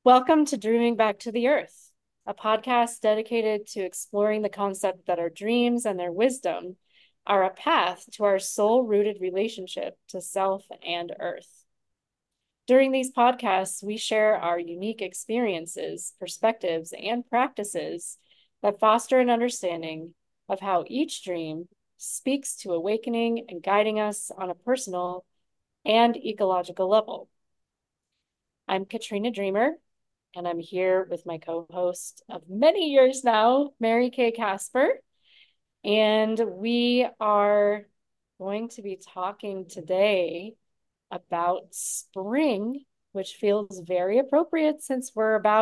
Welcome to Dreaming Back to the Earth, a podcast dedicated to exploring the concept that our dreams and their wisdom are a path to our soul-rooted relationship to self and Earth. During these podcasts, we share our unique experiences, perspectives, and practices that foster an understanding of how each dream speaks to awakening and guiding us on a personal and ecological level. I'm Katrina Dreamer, and I'm here with my co-host of many years now, Mary Kay Casper. And we are going to be talking today about spring, which feels very appropriate since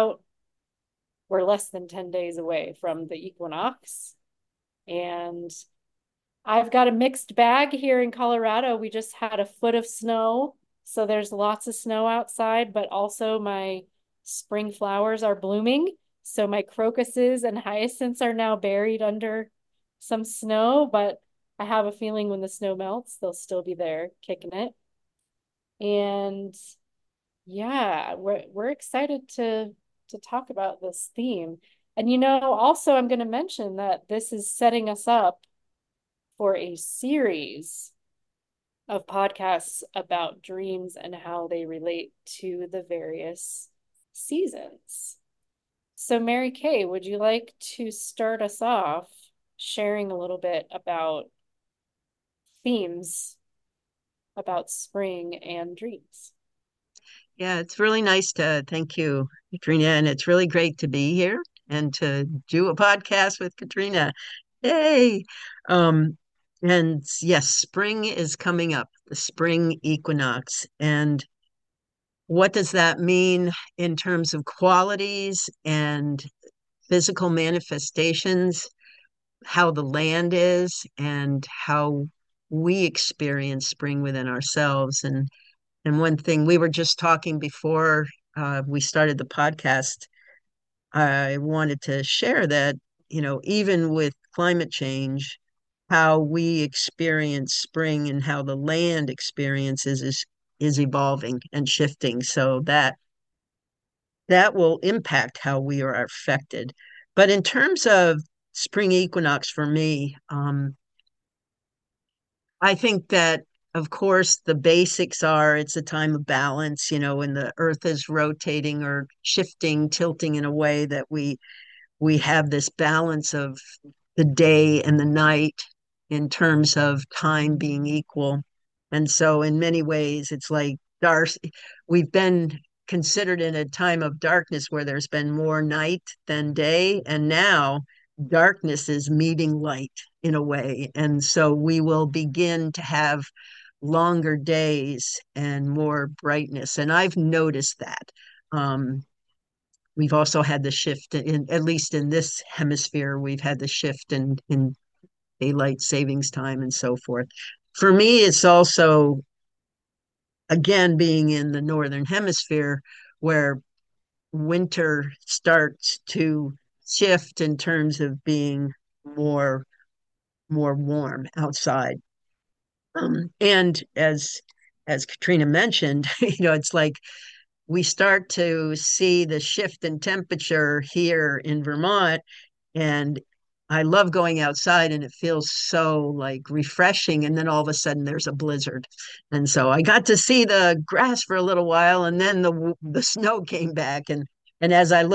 we're less than 10 days away from the equinox. And I've got a mixed bag here in Colorado. We just had a foot of snow, so there's lots of snow outside, but also my spring flowers are blooming. So my crocuses and hyacinths are now buried under some snow, but I have a feeling when the snow melts, they'll still be there kicking it. And yeah, we're excited to talk about this theme. And also I'm going to mention that this is setting us up for a series of podcasts about dreams and how they relate to the various seasons. So, Mary Kay, would you like to start us off sharing a little bit about themes about spring and dreams? Yeah, it's really nice to thank you, Katrina, and it's really great to be here and to do a podcast with Katrina. Yay! Um, and yes, spring is coming up, the spring equinox. And what does that mean in terms of qualities and physical manifestations, how the land is, and how we experience spring within ourselves? And one thing we were just talking before we started the podcast, I wanted to share that, even with climate change, how we experience spring and how the land experiences is evolving and shifting. So that will impact how we are affected. But in terms of spring equinox for me, I think that, of course, the basics are it's a time of balance, when the earth is rotating or shifting, tilting in a way that we have this balance of the day and the night in terms of time being equal. And so in many ways, it's like we've been considered in a time of darkness where there's been more night than day. And now darkness is meeting light in a way. And so we will begin to have longer days and more brightness. And I've noticed that. We've also had the shift at least in this hemisphere, we've had the shift in daylight savings time and so forth. For me, it's also, again, being in the northern hemisphere where winter starts to shift in terms of being more more warm outside. And as Katrina mentioned, it's like we start to see the shift in temperature here in Vermont, and I love going outside and it feels so like refreshing. And then all of a sudden there's a blizzard. And so I got to see the grass for a little while and then the snow came back. And as I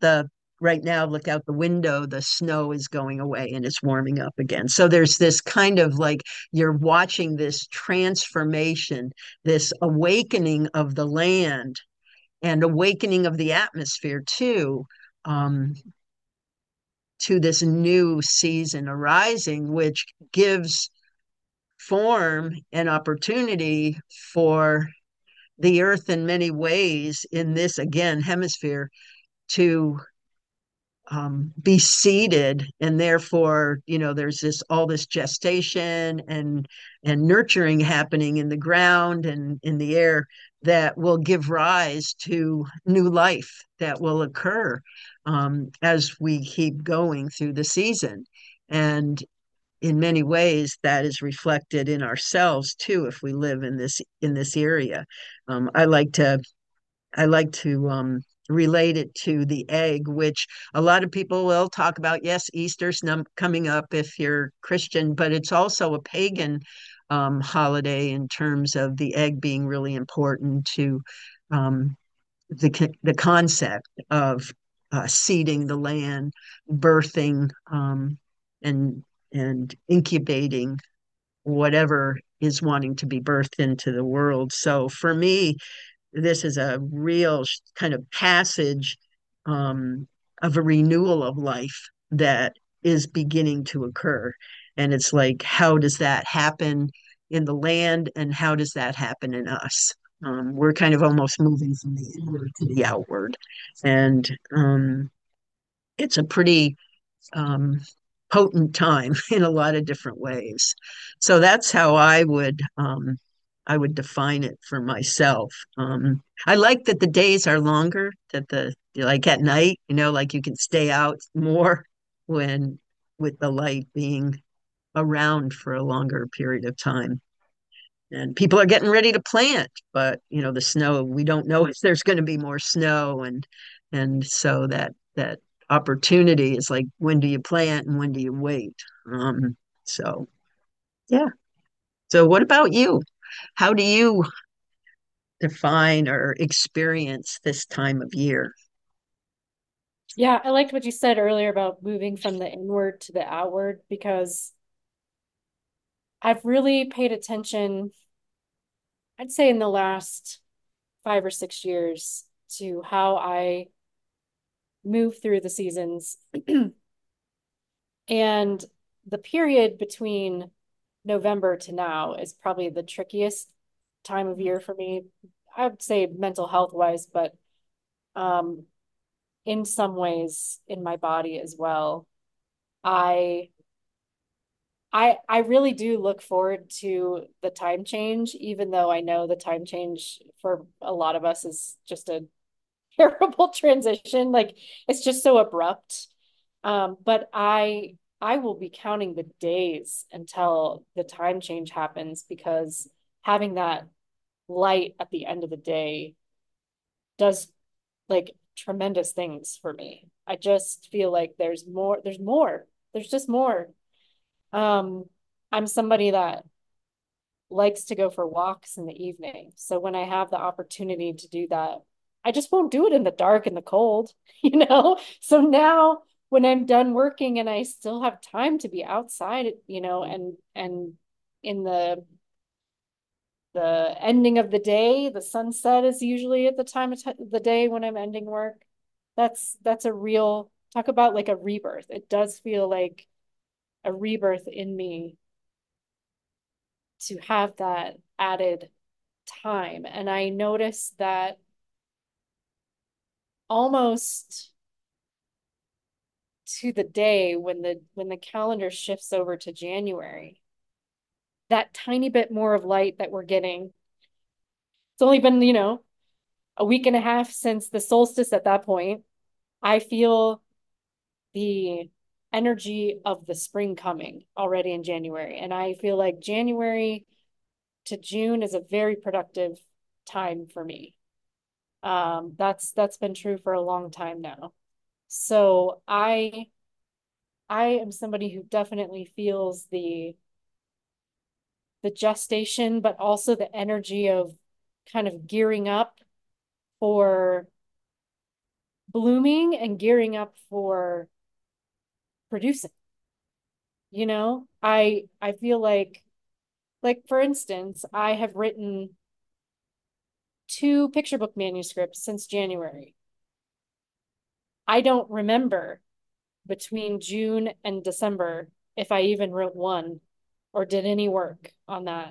look out the window, the snow is going away and it's warming up again. So there's this kind of like you're watching this transformation, this awakening of the land and awakening of the atmosphere too. Um, to this new season arising, which gives form and opportunity for the earth in many ways in this, again, hemisphere to be seeded. And therefore, there's all this gestation and nurturing happening in the ground and in the air that will give rise to new life that will occur as we keep going through the season. And in many ways, that is reflected in ourselves too, if we live in this area. Um, I like to I like to relate it to the egg, which a lot of people will talk about. Yes, Easter's coming up if you're Christian, but it's also a pagan holiday in terms of the egg being really important to um, the concept of seeding the land, birthing, and incubating whatever is wanting to be birthed into the world. So for me, this is a real kind of passage of a renewal of life that is beginning to occur. And it's like, how does that happen in the land, and how does that happen in us? We're kind of almost moving from the inward to the outward. And it's a pretty um, potent time in a lot of different ways. So that's how I would define it for myself. I like that the days are longer, that the like at night, like you can stay out more when with the light being around for a longer period of time. And people are getting ready to plant, but the snow, we don't know if there's going to be more snow, and so that opportunity is like, when do you plant and when do you wait? So yeah. So what about you? How do you define or experience this time of year? Yeah, I liked what you said earlier about moving from the inward to the outward because I've really paid attention, I'd say in the last 5 or 6 years, to how I move through the seasons. And the period between November to now is probably the trickiest time of year for me. I would say mental health wise, but um, in some ways in my body as well. I I really do look forward to the time change, even though I know the time change for a lot of us is just a terrible transition. Like it's just so abrupt. But I will be counting the days until the time change happens because having that light at the end of the day does like tremendous things for me. I just feel like there's just more. Um, I'm somebody that likes to go for walks in the evening. So when I have the opportunity to do that, I just won't do it in the dark and the cold, you know? So now when I'm done working and I still have time to be outside, and in the ending of the day, the sunset is usually at the time of the day when I'm ending work. That's a real talk about like a rebirth. It does feel like a rebirth in me to have that added time. And I noticed that almost to the day when the calendar shifts over to January, that tiny bit more of light that we're getting. It's only been, a week and a half since the solstice at that point. I feel the energy of the spring coming already in January. And I feel like January to June is a very productive time for me. That's been true for a long time now. So I am somebody who definitely feels the gestation, but also the energy of kind of gearing up for blooming and gearing up for producing. I feel like for instance, I have written two picture book manuscripts since January. I don't remember between June and December if I even wrote one or did any work on that.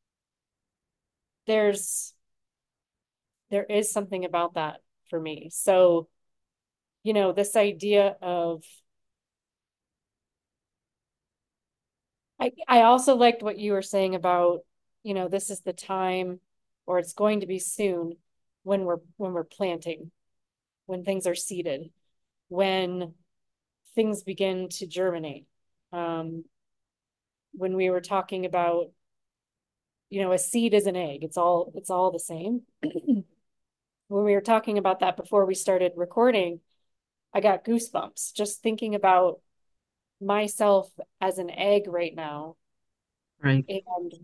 There's there is something about that for me. So, this idea of I also liked what you were saying about, this is the time or it's going to be soon when we're planting, when things are seeded, when things begin to germinate. Um, when we were talking about, a seed is an egg. It's all the same. when we were talking about that before we started recording, I got goosebumps just thinking about myself as an egg right now. Right. And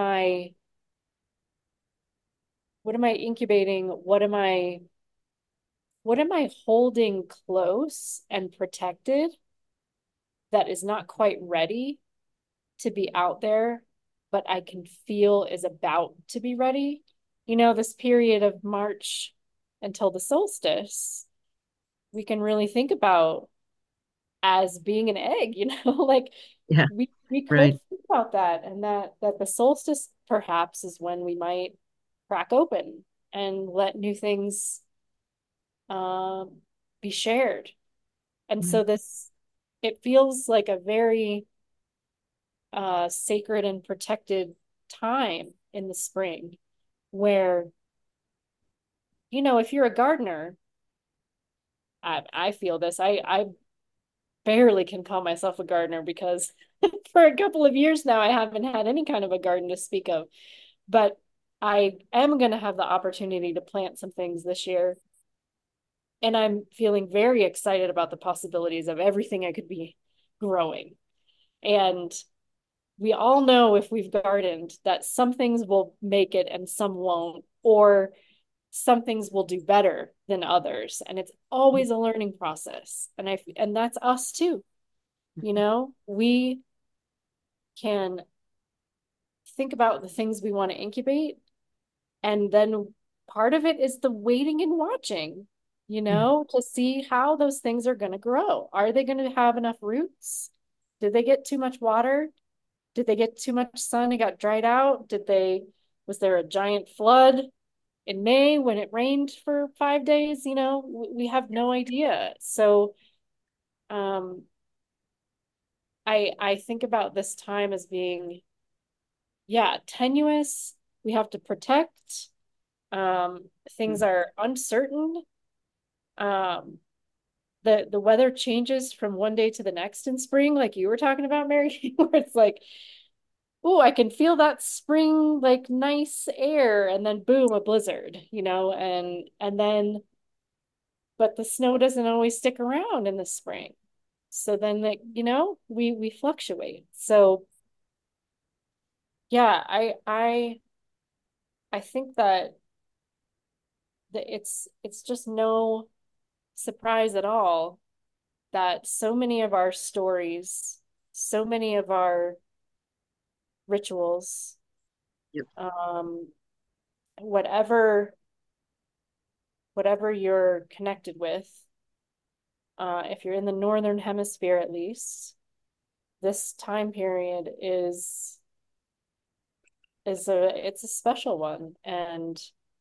what am I incubating? What am I holding close and protected that is not quite ready to be out there, but I can feel is about to be ready? This period of March until the solstice, we can really think about as being an egg, like Yeah. we could Right. think about that, and that the solstice perhaps is when we might crack open and let new things um be shared. And Right. so this it feels like a very sacred and protected time in the spring where, if you're a gardener, I feel this. I barely can call myself a gardener because for a couple of years now I haven't had any kind of a garden to speak of. But I am going to have the opportunity to plant some things this year. And I'm feeling very excited about the possibilities of everything I could be growing. And we all know if we've gardened that some things will make it and some won't, or some things will do better than others. And it's always a learning process. And that's us too. We can think about the things we want to incubate. And then part of it is the waiting and watching, Yeah. to see how those things are going to grow. Are they going to have enough roots? Did they get too much water? Did they get too much sun and got dried out? Was there a giant flood in May when it rained for 5 days? We have no idea. So, um, I think about this time as being, yeah, tenuous. We have to protect. Things are uncertain. Um, the weather changes from one day to the next in spring, like you were talking about, Mary, where it's like, oh, I can feel that spring, like nice air, and then boom, a blizzard, and then, but the snow doesn't always stick around in the spring. So then, like, we fluctuate. So yeah, I think that it's just no surprise at all that so many of our stories, so many of our rituals, Yep. um, whatever whatever you're connected with, if you're in the northern hemisphere at least, this time period it's a special one. And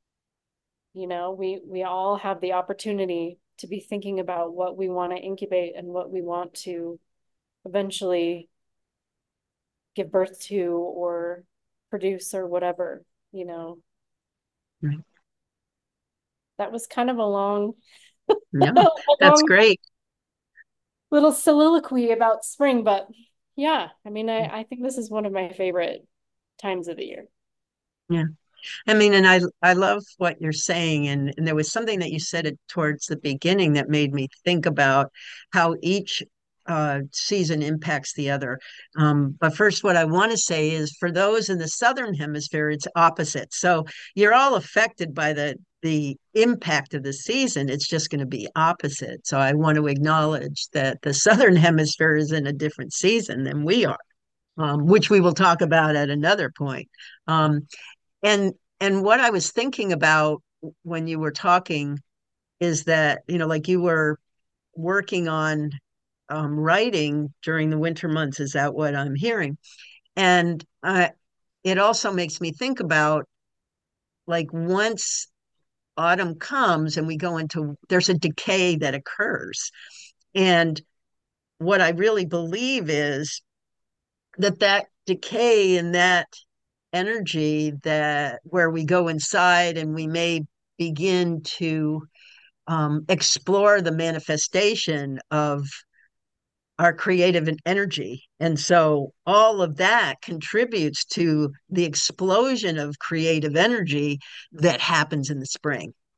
we all have the opportunity to be thinking about what we want to incubate and what we want to eventually give birth to or produce or whatever, you know. Right. That was kind of a long, Yeah. a That's long great. little soliloquy about spring, but yeah, I mean, I think this is one of my favorite times of the year. Yeah. I mean, and I love what you're saying, and there was something that you said it towards the beginning that made me think about how each season impacts the other. But first, what I want to say is for those in the southern hemisphere, it's opposite. So you're all affected by the impact of the season. It's just going to be opposite. So I want to acknowledge that the southern hemisphere is in a different season than we are. Which we will talk about at another point. And and what I was thinking about when you were talking is that, like you were working on writing during the winter months. Is that what I'm hearing? And it also makes me think about like once autumn comes and we go into, there's a decay that occurs. And what I really believe is that decay and that energy that where we go inside and we may begin to explore the manifestation of our creative energy. And so all of that contributes to the explosion of creative energy that happens in the spring.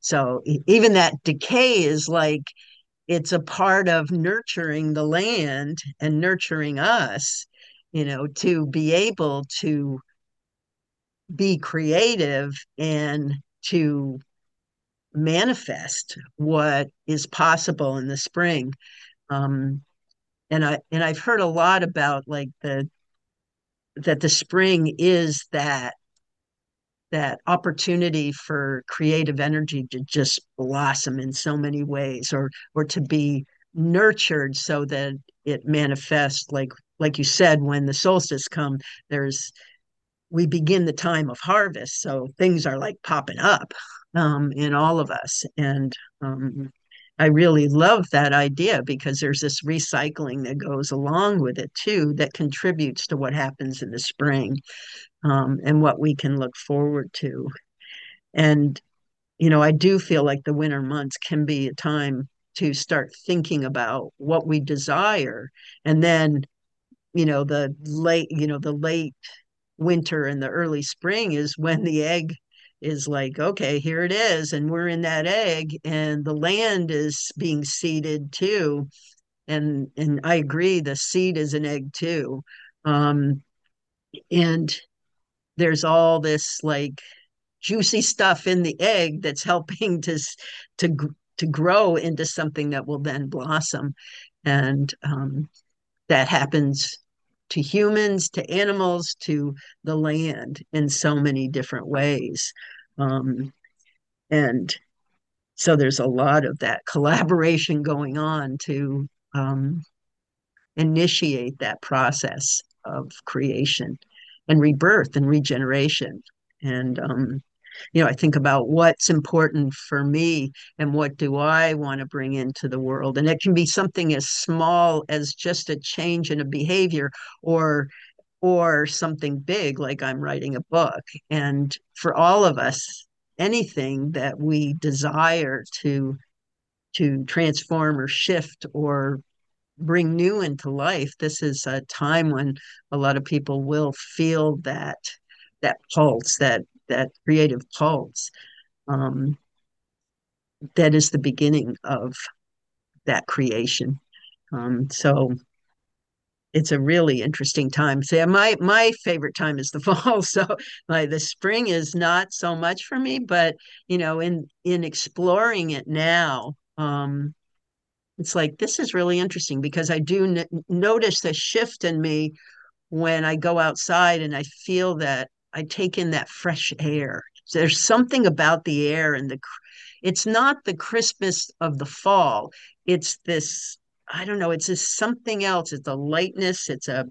So even that decay is like it's a part of nurturing the land and nurturing us, to be able to be creative and to manifest what is possible in the spring. Um, and I've heard a lot about like the spring is that opportunity for creative energy to just blossom in so many ways, or to be nurtured so that it manifests, like you said, when the solstice come, there's we begin the time of harvest, so things are like popping up in all of us. And I really love that idea because there's this recycling that goes along with it too, that contributes to what happens in the spring, and what we can look forward to. And, I do feel like the winter months can be a time to start thinking about what we desire. And then, the late winter and the early spring is when the egg is like, okay, here it is. And we're in that egg and the land is being seeded too. And I agree, the seed is an egg too. Um, and there's all this like juicy stuff in the egg that's helping to to grow into something that will then blossom. And that happens to humans, to animals, to the land in so many different ways. Um, and so there's a lot of that collaboration going on to initiate that process of creation and rebirth and regeneration. And I think about what's important for me and what do I want to bring into the world. And it can be something as small as just a change in a behavior, or something big like I'm writing a book. And for all of us, anything that we desire to transform or shift or bring new into life, this is a time when a lot of people will feel that pulse, that creative pulse, um, that is the beginning of that creation. So it's a really interesting time. So yeah, my favorite time is the fall. So like the spring is not so much for me, but in exploring it now, it's like this is really interesting because I do notice a shift in me when I go outside and I feel that I take in that fresh air. So there's something about the air and it's not the crispness of the fall. It's this, I don't know, it's just something else. It's a lightness, it's a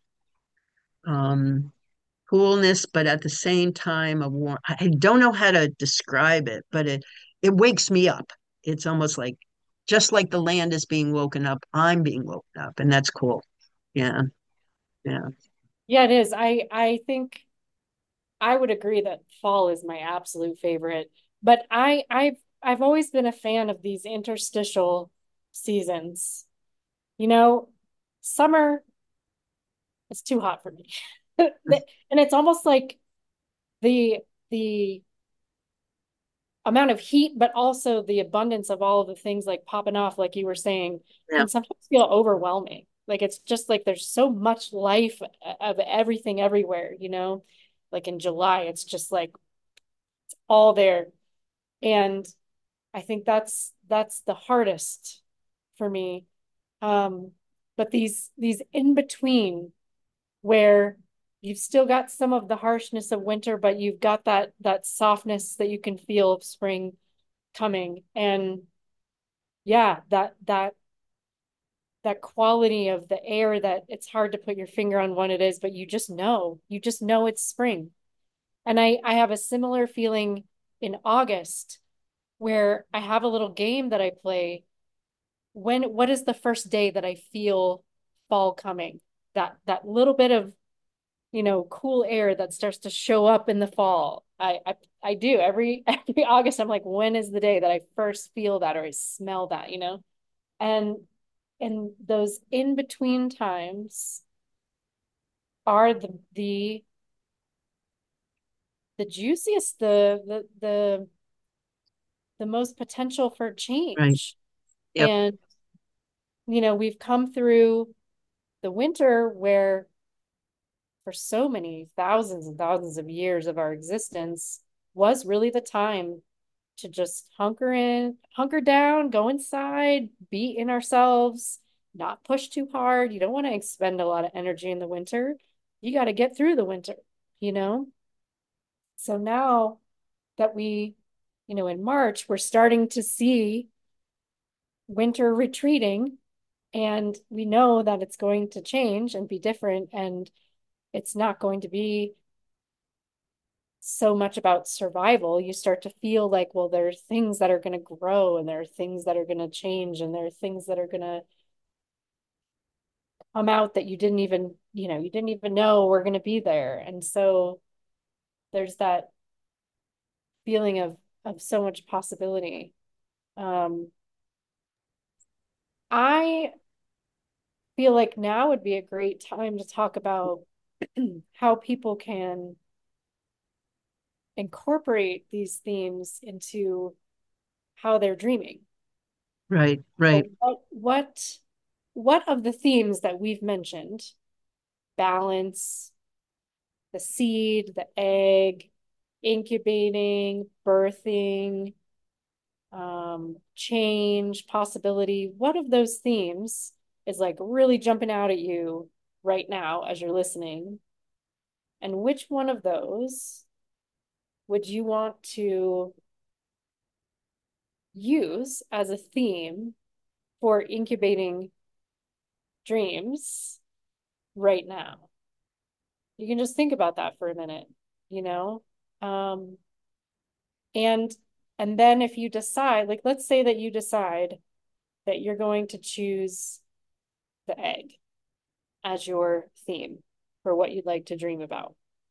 um, coolness, but at the same time, a warm. I don't know how to describe it, but it wakes me up. It's almost like just like the land is being woken up, I'm being woken up, and that's cool. Yeah, yeah. Yeah, it is. I think I would agree that fall is my absolute favorite, but I've always been a fan of these interstitial seasons. You know, summer is too hot for me. And it's almost like the the amount of heat, but also the abundance of all of the things like popping off, like you were saying, Yeah. can sometimes feel overwhelming. Like it's just like there's so much life of everything everywhere, you know? Like in July, it's just like all there. And I think that's the hardest for me. Um, but these in between where you've still got some of the harshness of winter, but you've got that softness that you can feel of spring coming. And yeah, that quality of the air that it's hard to put your finger on what it is, but you just know it's spring. And I have a similar feeling in August where I have a little game that I play. What is the first day that I feel fall coming? That little bit of, cool air that starts to show up in the fall. I do every August. I'm like, when is the day that I first feel that or I smell that, And and those in between times are the juiciest, the the most potential for Right. change. Yep. And, we've come through the winter where for so many thousands and thousands of years of our existence was really the time to just hunker down, go inside, be in ourselves, not push too hard. You don't want to expend a lot of energy in the winter. You got to get through the winter, you know? So now that in March, we're starting to see winter retreating, and we know that it's going to change and be different, and it's not going to be so much about survival. You start to feel like, well, there are things that are going to grow, and there are things that are going to change, and there are things that are going to come out that you didn't even know were going to be there. And so there's that feeling of so much possibility. Um, I feel like now would be a great time to talk about how people can incorporate these themes into how they're dreaming. Right. Right. So what of the themes that we've mentioned, balance, the seed, the egg, incubating, birthing, change, possibility, what of those themes is like really jumping out at you right now as you're listening? And which one of those would you want to use as a theme for incubating dreams right now? You can just think about that for a minute, you know? Um, and and then if you decide, like let's say that you decide that you're going to choose the egg as your theme for what you'd like to dream about.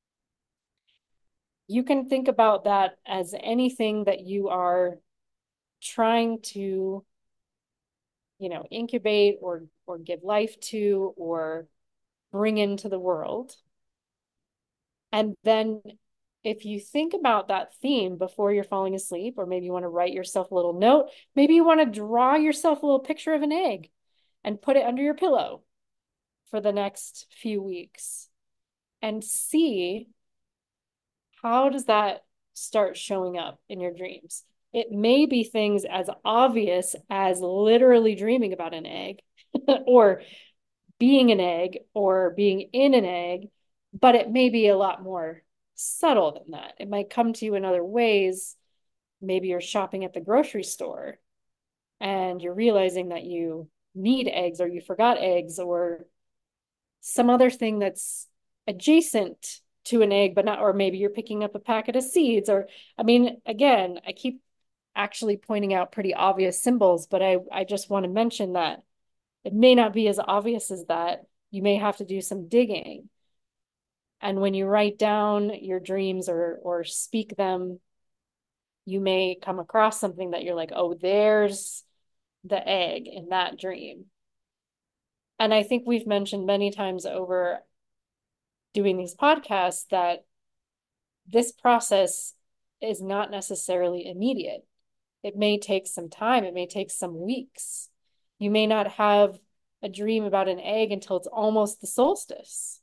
You can think about that as anything that you are trying to, incubate or give life to or bring into the world. And then if you think about that theme before you're falling asleep, or maybe you want to write yourself a little note, maybe you want to draw yourself a little picture of an egg and put it under your pillow for the next few weeks and see how does that start showing up in your dreams. It may be things as obvious as literally dreaming about an egg or being an egg or being in an egg, but it may be a lot more subtle than that. It might come to you in other ways. Maybe you're shopping at the grocery store and you're realizing that you need eggs or you forgot eggs or some other thing that's adjacent to an egg, but not, or maybe you're picking up a packet of seeds, or, I mean, again, I keep actually pointing out pretty obvious symbols, but I just want to mention that it may not be as obvious as that. You may have to do some digging. And when you write down your dreams or speak them, you may come across something that you're like, oh, there's the egg in that dream. And I think we've mentioned many times over doing these podcasts that this process is not necessarily immediate. It may take some time, it may take some weeks. You may not have a dream about an egg until it's almost the solstice.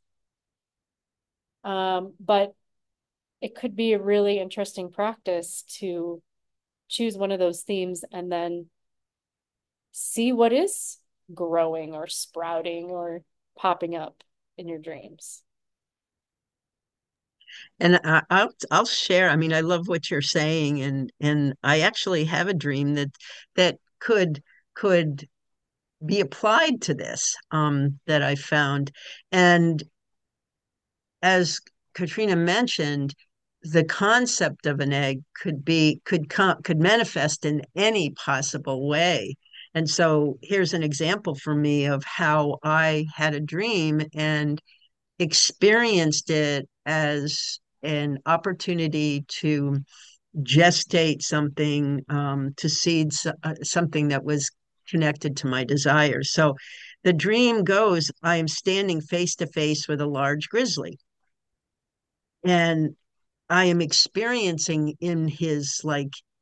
But it could be a really interesting practice to choose one of those themes and then see what is growing or sprouting or popping up in your dreams. And I'll share. I mean, I love what you're saying, and I actually have a dream that could be applied to this that I found. And as Katrina mentioned, the concept of an egg could manifest in any possible way. And so here's an example for me of how I had a dream and experienced it as an opportunity to gestate something, to seed something that was connected to my desires. So the dream goes, I am standing face to face with a large grizzly, and I am experiencing in his like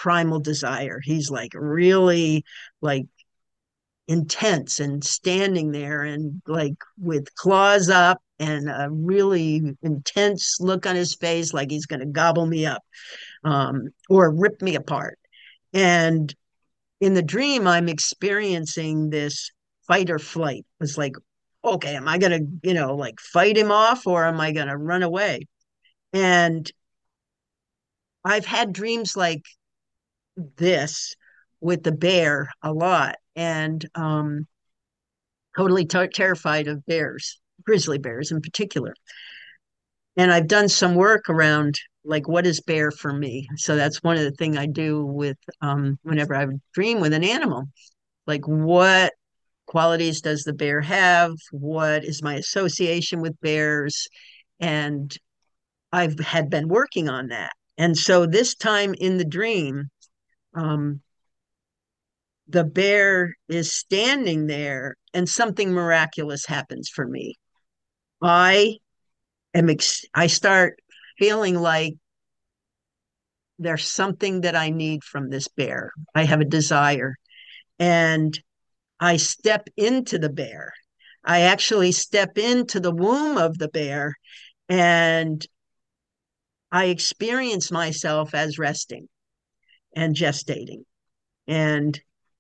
primal desire. He's like really like intense and standing there and like with claws up and a really intense look on his face, like he's going to gobble me up, or rip me apart. And in the dream, I'm experiencing this fight or flight. It's like, okay, am I going to, like fight him off or am I going to run away? And I've had dreams like this with the bear a lot. And totally terrified of bears, grizzly bears in particular. And I've done some work around like what is bear for me. So that's one of the things I do with whenever I dream with an animal. Like what qualities does the bear have? What is my association with bears? And I've had been working on that. And so this time in the dream, um, the bear is standing there and something miraculous happens for me. I I start feeling like there's something that I need from this bear. I have a desire and I step into the bear. I actually step into the womb of the bear and I experience myself as resting and gestating. And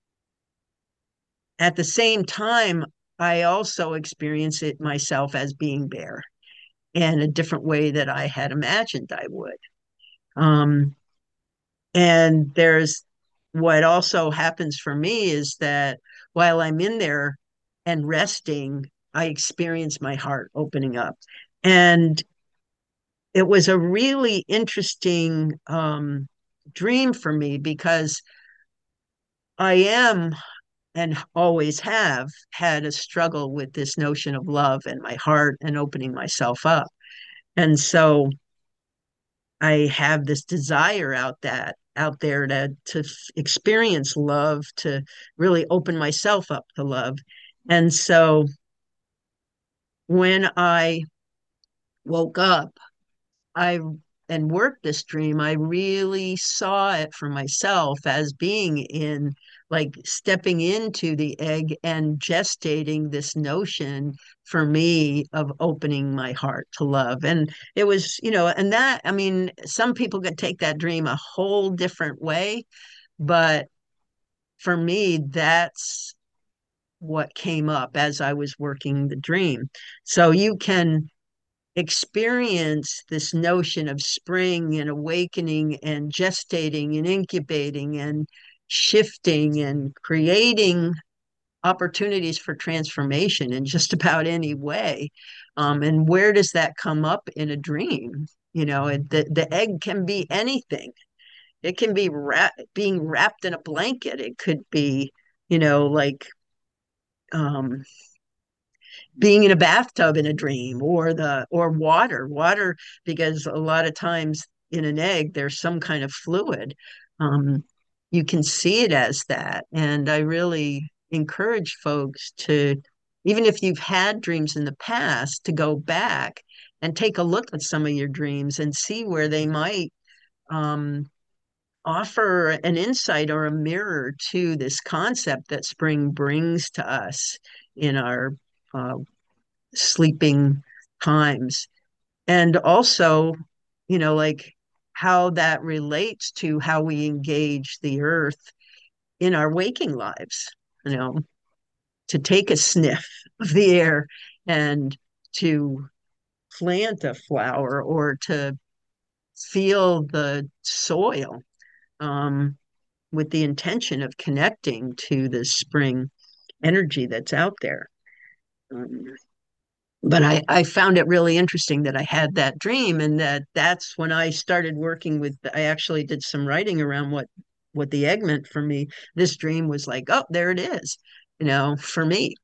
at the same time, I also experience it myself as being bear in a different way that I had imagined I would. Um, And there's what also happens for me is that while I'm in there and resting, I experience my heart opening up. And it was a really interesting dream for me because I am and always have had a struggle with this notion of love and my heart and opening myself up. And so I have this desire out there to experience love, to really open myself up to love. And so when I woke up, I and worked this dream, I really saw it for myself as being in like stepping into the egg and gestating this notion for me of opening my heart to love. And it was, and that, I mean, some people could take that dream a whole different way, but for me, that's what came up as I was working the dream. So you can experience this notion of spring and awakening and gestating and incubating and shifting and creating opportunities for transformation in just about any way. And where does that come up in a dream? The egg can be anything. It can be being wrapped in a blanket. It could be, like um, being in a bathtub in a dream or water because a lot of times in an egg there's some kind of fluid. um, you can see it as that, and I really encourage folks to, even if you've had dreams in the past, to go back and take a look at some of your dreams and see where they might um, offer an insight or a mirror to this concept that spring brings to us in our uh, sleeping times. And also, like how that relates to how we engage the earth in our waking lives, you know, to take a sniff of the air and to plant a flower or to feel the soil, um, with the intention of connecting to the spring energy that's out there. Um, but I found it really interesting that I had that dream and that's when I started working with, I actually did some writing around what the egg meant for me. This dream was like, oh, there it is, for me.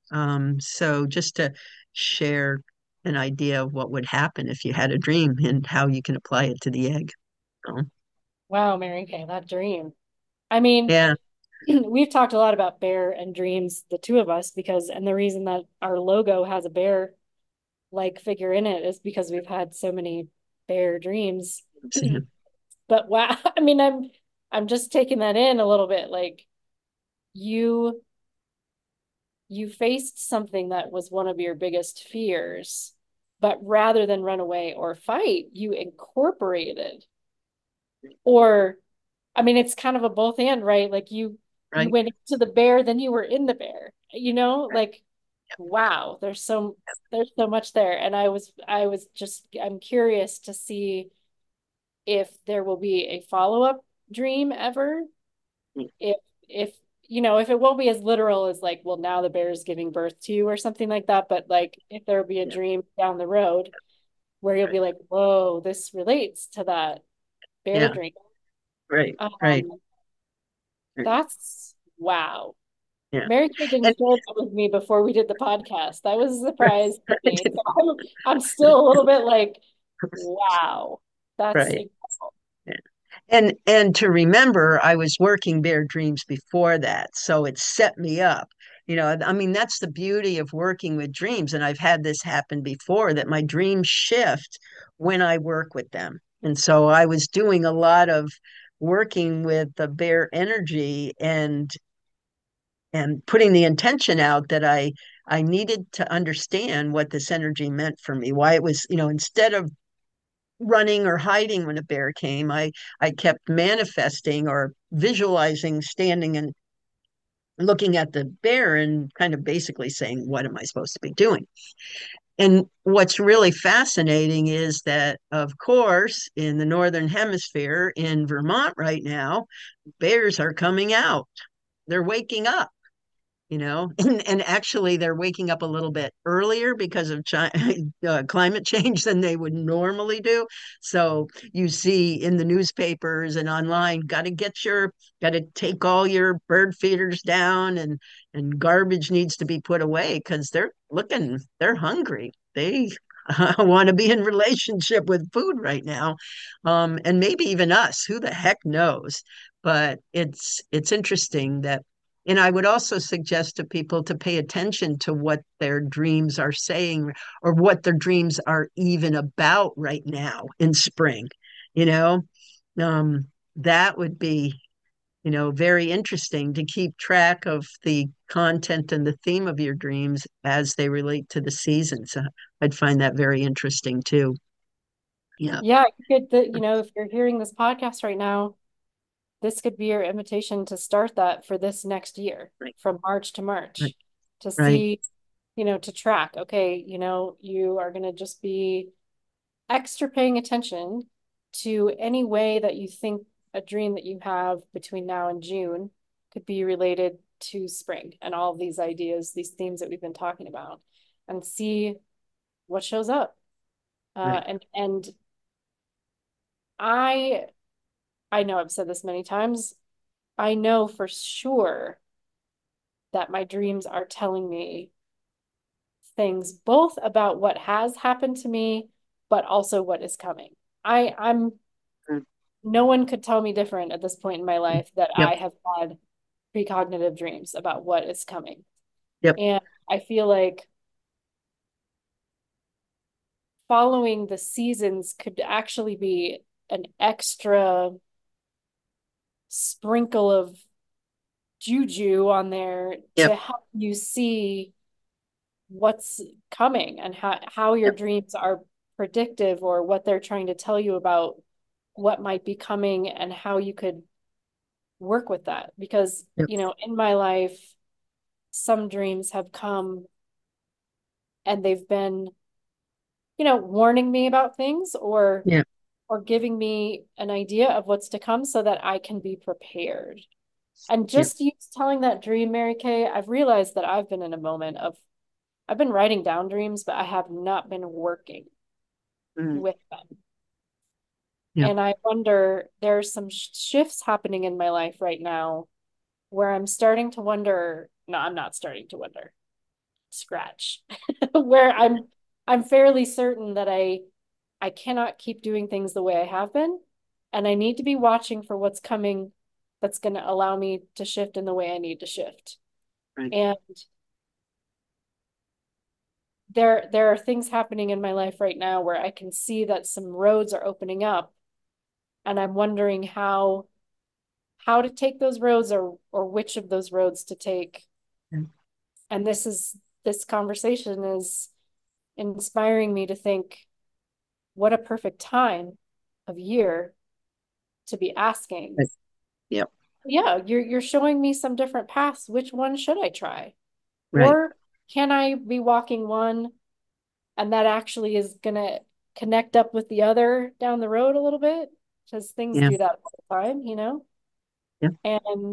So just to share an idea of what would happen if you had a dream and how you can apply it to the egg. So, Wow, Mary Kay, that dream. I mean, yeah. we've talked a lot about bear and dreams, the two of us, and the reason that our logo has a bear like figure in it is because we've had so many bear dreams. But wow, I mean, I'm just taking that in a little bit. Like you you faced something that was one of your biggest fears, but rather than run away or fight, you incorporated. Or, I mean, it's kind of a both and, right? Like you right? went into the bear, then you were in the bear. Like wow, there's so much there. And I'm curious to see if there will be a follow-up dream ever. If if if it won't be as literal as like, well, now the bear is giving birth to you or something like that, but like if there will be a Yeah, dream down the road where you'll be like, whoa, this relates to that bear yeah, dream. right, right, Um, right. that's wow. Yeah. Mary Kay didn't And share that with me before we did the podcast. That was a surprise to me. So I'm still a little bit like, wow, that's right. incredible. Yeah. And to remember, I was working Bear Dreams before that, so it set me up. I mean, that's the beauty of working with dreams. And I've had this happen before that my dreams shift when I work with them. And so I was doing a lot of working with the bear energy and putting the intention out that I needed to understand what this energy meant for me, why it was, instead of running or hiding when a bear came, I kept manifesting or visualizing standing and looking at the bear and kind of basically saying, what am I supposed to be doing? And what's really fascinating is that, of course, in the Northern Hemisphere, in Vermont right now, bears are coming out. They're waking up, and actually they're waking up a little bit earlier because of climate change than they would normally do. So you see in the newspapers and online, got to take all your bird feeders down, and garbage needs to be put away because they're hungry. They want to be in relationship with food right now, and maybe even us. Who the heck knows? But it's interesting that, and I would also suggest to people to pay attention to what their dreams are saying or what their dreams are even about right now in spring. You know, um, that would be, very interesting to keep track of the content and the theme of your dreams as they relate to the seasons. I'd find that very interesting too. Yeah, Yeah, if you're hearing this podcast right now, this could be your invitation to start that for this next year, right, from March to right, March, to right. see, to track, okay, you are going to just be extra paying attention to any way that you think a dream that you have between now and June could be related to spring and all of these ideas, these themes that we've been talking about, and see what shows up. Right. And I I know I've said this many times. I know for sure that my dreams are telling me things both about what has happened to me, but also what is coming. I'm Mm. no one could tell me different at this point in my life that Yep, I have had precognitive dreams about what is coming. yep, And I feel like following the seasons could actually be an extra sprinkle of juju on there yep, to help you see what's coming and how your yep, dreams are predictive or what they're trying to tell you about what might be coming and how you could work with that. Because, yep, in my life, some dreams have come and they've been, warning me about things yeah, or giving me an idea of what's to come so that I can be prepared. And yep. just you telling that dream, Mary Kay, I've realized that I've been in a moment of I've been writing down dreams, but I have not been working Mm, with them. yep. And I wonder, there's some shifts happening in my life right now where I'm starting to wonder, no, I'm not starting to wonder, scratch, where I'm fairly certain that I cannot keep doing things the way I have been, and I need to be watching for what's coming that's going to allow me to shift in the way I need to shift. Right. And there are things happening in my life right now where I can see that some roads are opening up, and I'm wondering how how to take those roads, or which of those roads to take. Yeah. And this conversation is inspiring me to think, what a perfect time of year to be asking. Right. Yep. Yeah, you're showing me some different paths. Which one should I try? Right. Or can I be walking one and that actually is gonna connect up with the other down the road a little bit? Because things Yeah. do that all the time, you know? Yeah. And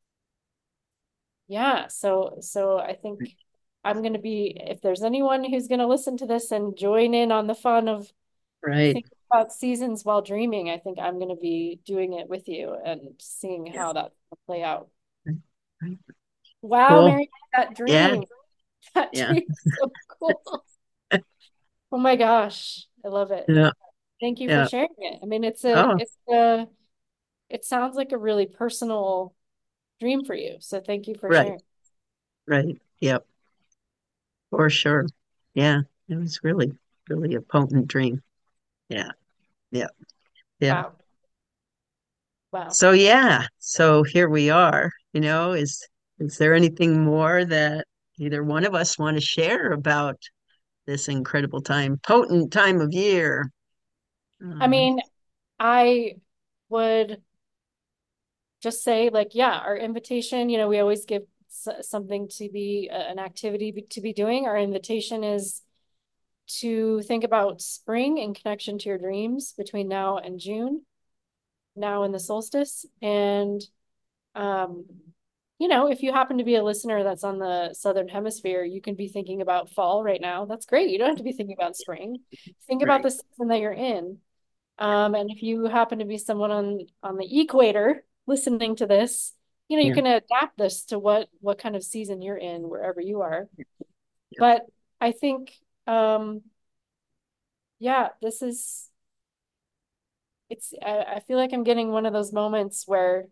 yeah, so I think I'm gonna be, if there's anyone who's gonna listen to this and join in on the fun of Right. thinking about seasons while dreaming, I think I'm gonna be doing it with you and seeing Yeah. how that will play out. Right. Right. Wow, Cool. Mary, that Yeah. dream. That Yeah. dream is so cool. Oh my gosh, I love it. Yeah. Thank you for Yeah. sharing it. I mean, Oh, it sounds like a really personal dream for you. So thank you for right. sharing. Right. Yep. For sure. Yeah. It was really, really a potent dream. Yeah. Yeah. Yeah. Wow. Wow. So yeah. So here we are. Is there anything more that either one of us want to share about this incredible time, potent time of year? I Um, mean, I would just say, like, yeah, our invitation, we always give something to be an activity to be doing. Our invitation is to think about spring in connection to your dreams between now and June, now in the solstice. And um, if you happen to be a listener that's on the Southern Hemisphere, you can be thinking about fall right now. That's great. You don't have to be thinking about spring. Think about right. the season that you're in. And if you happen to be someone on the equator listening to this, you Yeah. can adapt this to what kind of season you're in wherever you are. Yeah. But I think, yeah, I feel like I'm getting one of those moments where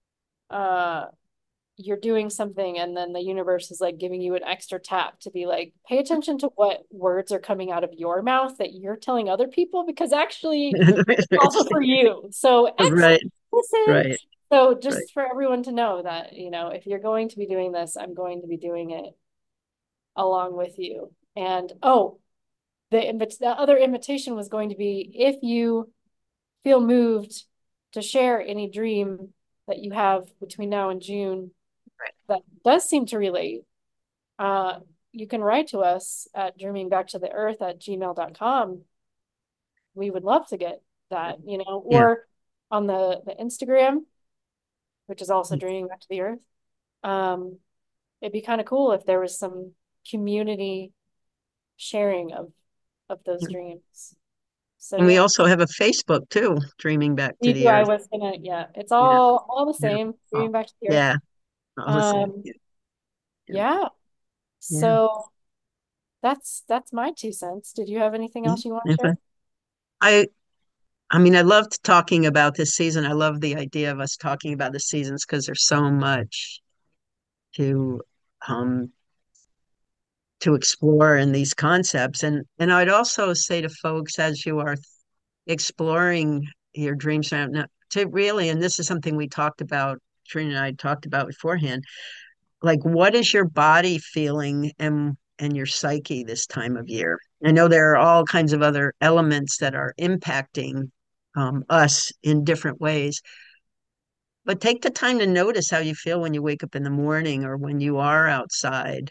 uh you're doing something and then the universe is like giving you an extra tap to be like, pay attention to what words are coming out of your mouth that you're telling other people, because actually it's also for you. So excellent. Right. Listen. Right. So Right. just for everyone to know that, if you're going to be doing this, I'm going to be doing it along with you. And oh, the other invitation was going to be, if you feel moved to share any dream that you have between now and June that does seem to relate, uh, you can write to us at dreamingbacktotheearth@gmail.com. We would love to get that, Yeah. or on the Instagram, which is also Dreaming Back to the Earth. Um, it'd be kind of cool if there was some community sharing of those Yeah. dreams. So And we yeah, also have a Facebook too, Dreaming Back to we do. the I Earth. was gonna, yeah, it's Yeah. all the Yeah. same. Oh, Dreaming Back to the Earth. yeah. All the same. Um, Yeah. Yeah. yeah. Yeah. So that's my 2 cents. Did you have anything Yeah. else you want to Yeah. share? I I mean, I loved talking about this season. I love the idea of us talking about the seasons because there's so much to um to explore in these concepts. And I'd also say to folks, as you are exploring your dreams to really, and this is something we talked about, Trina and I talked about beforehand, like what is your body feeling and your psyche this time of year? I know there are all kinds of other elements that are impacting us in different ways, but take the time to notice how you feel when you wake up in the morning or when you are outside.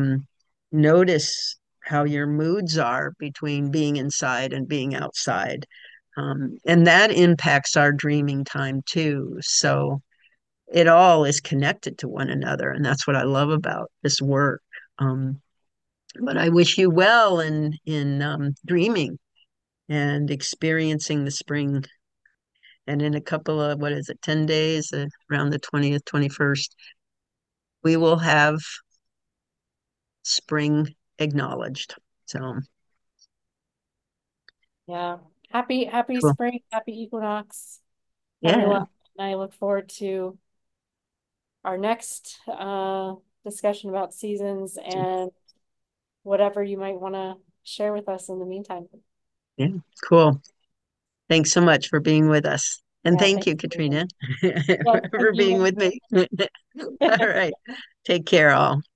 Notice how your moods are between being inside and being outside. And that impacts our dreaming time too. So it all is connected to one another. And that's what I love about this work. Um, but I wish you well in dreaming and experiencing the spring. And in a couple of, what is it, 10 days, around the 20th, 21st, we will have spring acknowledged. So, Yeah. Happy cool. spring, happy equinox, Yeah. everyone. And I look forward to our next discussion about seasons and whatever you might want to share with us in the meantime. Yeah. Cool. Thanks so much for being with us. And Yeah, thank thanks you, for doing Katrina, that. Yes, thank for being you. with me. All right. Take care, all.